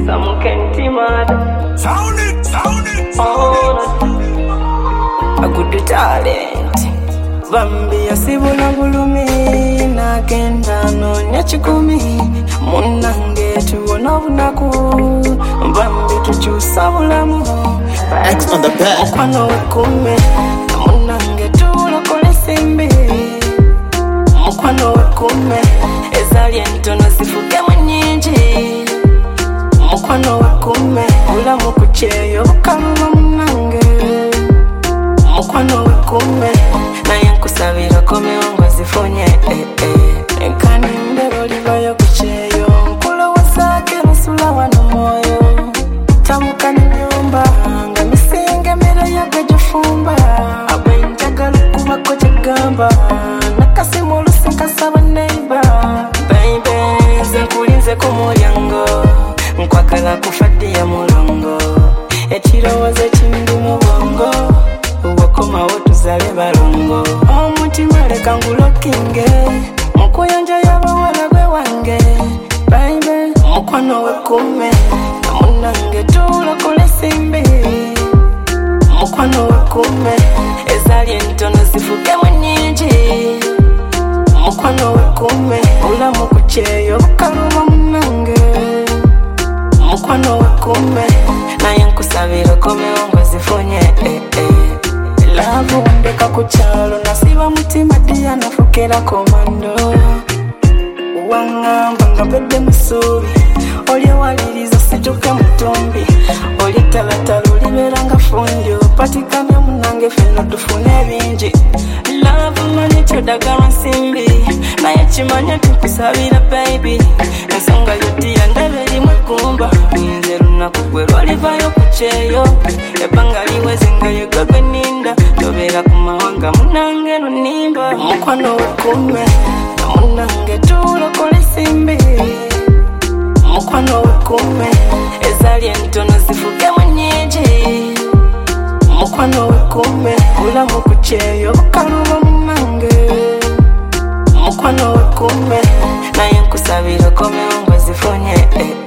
Some can't imagine. Sound it. A good talent. Bambi asibula bulumi nagenda nonya kikumi munange tubona bunaku bambi tukyusa bulamu X on the bed. mukwano wekume munange tulokole simbi mukwano wekume ezali entono zifugemu nyingi mukwano wekume bulamu kukyeyo bukaluma munange mukwano wekume naye nkusabira komewo ngozifunye enkani ndero libayo kukyeyo nkulowoozaako ensula wano mwoyo tamukana ennyumba nga misinga emmere yagwe gifumba abwenjagala okubako kyegamba nakasimu olusi nkasaba neiba baibe nze nkulinze ku mulyango nkwagala kufadde ya mulongo ekirowoozo ekindi mu bwongo wakomawo tuzale balongo omutima leka ngulokinge mukuyonja y'abawala gwe wange baibe mukwano wekume munange tulokole simbi mukwano wekume ezali entono zifugemu nyingi mukwano wekume bulamu kukyeyo bukaluma munange mukwano wekume naye nkusabira komewo ngozifunye Love wandeka kukyalo nasiba mutima dia nafukera komando wangamba nga bedde musuubi olyewaliriza situke mutumbi olitalatala olibera nga fundi opatikamya munange fenna tufune bingi Love mani kyodagala nsimbi naye kimanya tukusabira baby ensonga yotiya ndaba erimu ekumba nze lunaku gwe lwalivayo kukyeyo ebbanga liweze nga yegagwe ninda tobeera ku mawanga munange lunimba mukwano wekume munange tulokole simbi mukwano wekume ezali entono zifugemu nyingi mukwano wekume bulamu kukyeyo bukaluma munange mukwano wekume naye nkusabira komewo ngozifunye